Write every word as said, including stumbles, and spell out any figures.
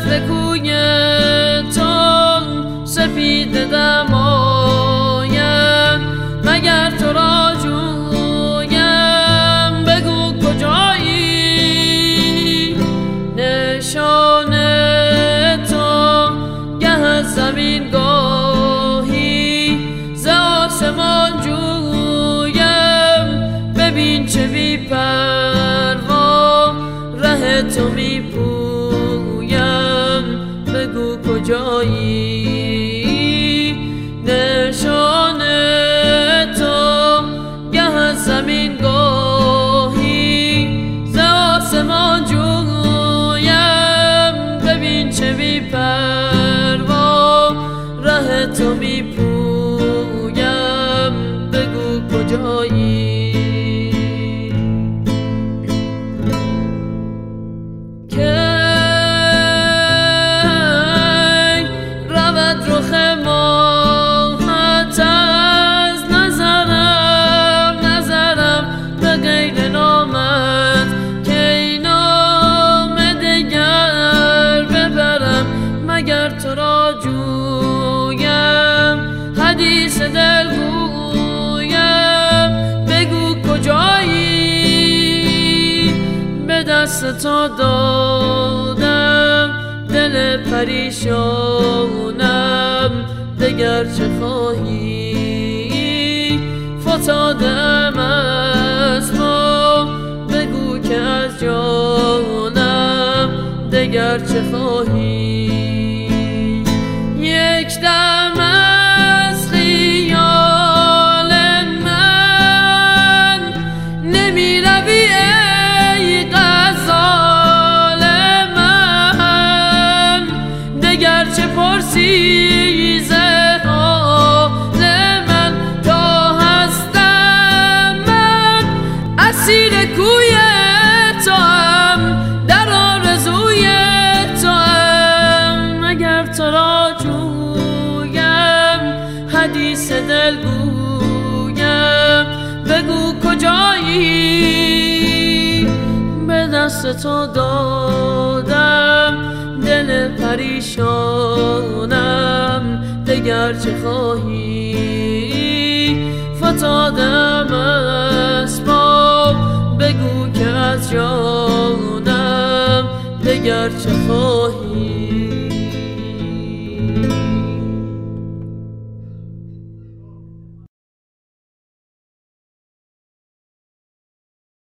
به کوی تو سپید دمایم، مگر تو را جویم بگو کجایی. نشان تو گه از زمین گاهی ز آسمان جویم، ببین چه بی پروا ره تو می پویم بگو کجایی. نشان تو گه از زمین گاهی ز آسمان جویم، ببین چه بی پروا ره تو می پویم بگو کجایی. تو را جویم حدیث دل گویم بگو کجایی. به دست تو دادم دل پریشانم، دگر چه خواهی. فتادم از ما بگو که از جانم دگر چه خواهی. یک دم از خیال من نمی روی ای غزال من، دگر چه پرسی ز حال من. تا هستم من اسیر کوی توام، در آرزوی توام، مگر تو را حدیث دل گویم بگو کجایی. به دست تو دادم دل پریشانم، دگر چه خواهی. فتادم اسباب بگو که از جانم دگر چه خواهی.